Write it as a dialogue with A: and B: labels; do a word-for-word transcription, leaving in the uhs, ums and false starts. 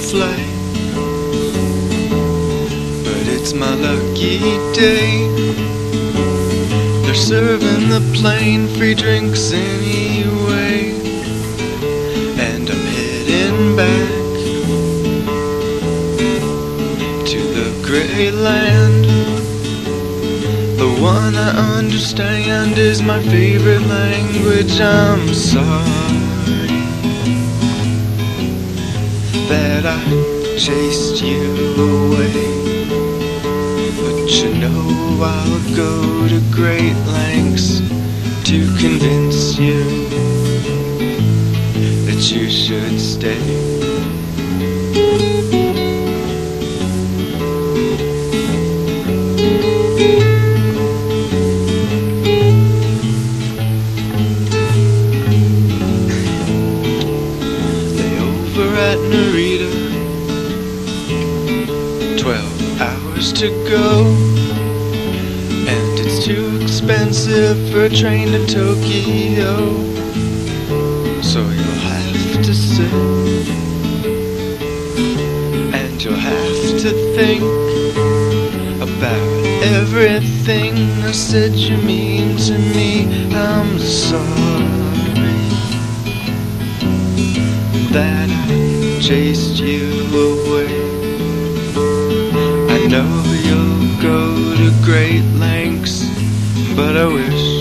A: flight, but it's my lucky day. They're serving the plane free drinks anyway, and I'm heading back to the gray land. The one I understand is my favorite language. I'm sorry that I chased you away, but you know I'll go to great lengths to convince you that you should stay. At Narita, twelve hours to go, and it's too expensive for a train to Tokyo, so you'll have to sit and you'll have to think about everything I said you mean to me. I'm sorry that I chased you away. I know you'll go to great lengths, but I wish